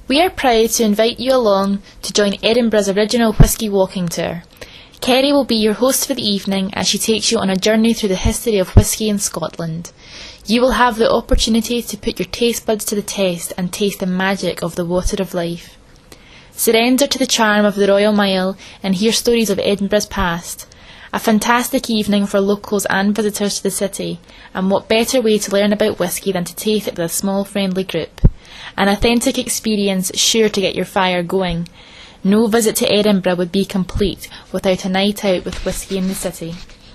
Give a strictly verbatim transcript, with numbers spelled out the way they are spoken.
We are proud to invite you along to join Edinburgh's original whisky walking tour. Kerry will be your host for the evening as she takes you on a journey through the history of whisky in Scotland. You will have the opportunity to put your taste buds to the test and taste the magic of the water of life. Surrender to the charm of the Royal Mile and hear stories of Edinburgh's past. A fantastic evening for locals and visitors to the city, and what better way to learn about whisky than to taste it with a small friendly group. An authentic experience sure to get your fire going. No visit to Edinburgh would be complete without a night out with whisky in the city.